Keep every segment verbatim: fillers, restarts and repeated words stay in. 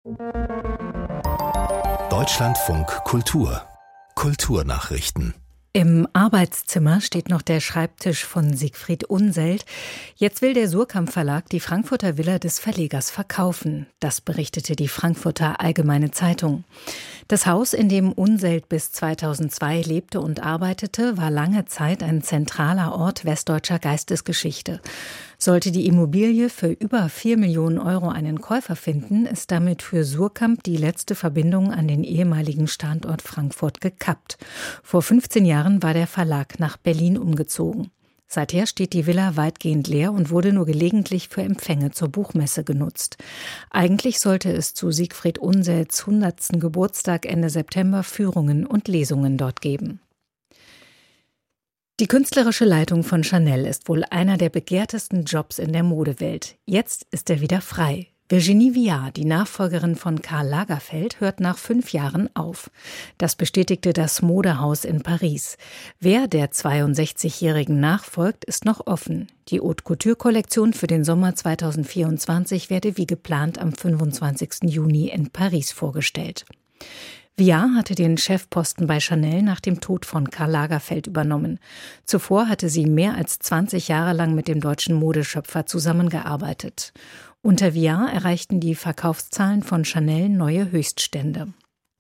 Deutschlandfunk Kultur Kulturnachrichten. Im Arbeitszimmer steht noch der Schreibtisch von Siegfried Unseld. Jetzt will der Surkamp Verlag die Frankfurter Villa des Verlegers verkaufen. Das berichtete die Frankfurter Allgemeine Zeitung. Das Haus, in dem Unseld bis zweitausendzwei lebte und arbeitete, war lange Zeit ein zentraler Ort westdeutscher Geistesgeschichte. Sollte die Immobilie für über vier Millionen Euro einen Käufer finden, ist damit für Surkamp die letzte Verbindung an den ehemaligen Standort Frankfurt gekappt. Vor fünfzehn Jahren war der Verlag nach Berlin umgezogen. Seither steht die Villa weitgehend leer und wurde nur gelegentlich für Empfänge zur Buchmesse genutzt. Eigentlich sollte es zu Siegfried Unselds hundertsten Geburtstag Ende September Führungen und Lesungen dort geben. Die künstlerische Leitung von Chanel ist wohl einer der begehrtesten Jobs in der Modewelt. Jetzt ist er wieder frei. Virginie Viard, die Nachfolgerin von Karl Lagerfeld, hört nach fünf Jahren auf. Das bestätigte das Modehaus in Paris. Wer der zweiundsechzigjährigen nachfolgt, ist noch offen. Die Haute-Couture-Kollektion für den Sommer zweitausendvierundzwanzig werde wie geplant am fünfundzwanzigsten Juni in Paris vorgestellt. Viard hatte den Chefposten bei Chanel nach dem Tod von Karl Lagerfeld übernommen. Zuvor hatte sie mehr als zwanzig Jahre lang mit dem deutschen Modeschöpfer zusammengearbeitet. Unter Viard erreichten die Verkaufszahlen von Chanel neue Höchststände.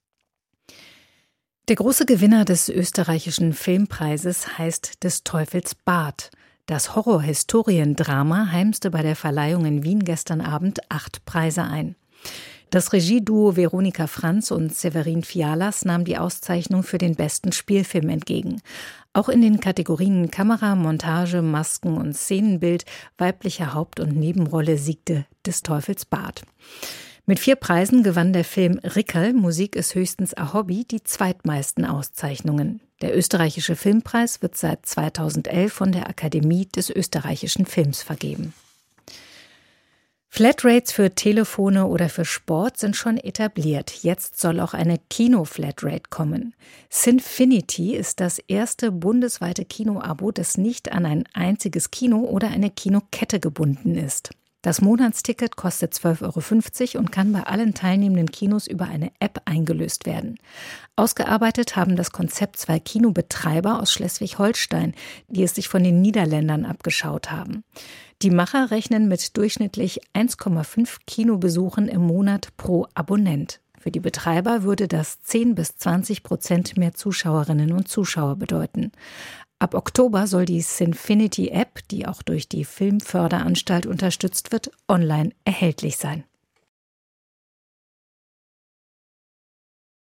Der große Gewinner des österreichischen Filmpreises heißt Des Teufels Bart. Das Horror-Historiendrama heimste bei der Verleihung in Wien gestern Abend acht Preise ein. Das Regieduo Veronika Franz und Severin Fialas nahm die Auszeichnung für den besten Spielfilm entgegen. Auch in den Kategorien Kamera, Montage, Masken und Szenenbild, weibliche Haupt- und Nebenrolle siegte Des Teufels Bart. Mit vier Preisen gewann der Film Rickerl, Musik ist höchstens ein Hobby, die zweitmeisten Auszeichnungen. Der österreichische Filmpreis wird seit zweitausendelf von der Akademie des österreichischen Films vergeben. Flatrates für Telefone oder für Sport sind schon etabliert. Jetzt soll auch eine Kino-Flatrate kommen. Cinfinity ist das erste bundesweite Kinoabo, das nicht an ein einziges Kino oder eine Kinokette gebunden ist. Das Monatsticket kostet zwölf Euro fünfzig und kann bei allen teilnehmenden Kinos über eine App eingelöst werden. Ausgearbeitet haben das Konzept zwei Kinobetreiber aus Schleswig-Holstein, die es sich von den Niederländern abgeschaut haben. Die Macher rechnen mit durchschnittlich eins Komma fünf Kinobesuchen im Monat pro Abonnent. Für die Betreiber würde das zehn bis zwanzig Prozent mehr Zuschauerinnen und Zuschauer bedeuten. Ab Oktober soll die Cinfinity-App, die auch durch die Filmförderanstalt unterstützt wird, online erhältlich sein.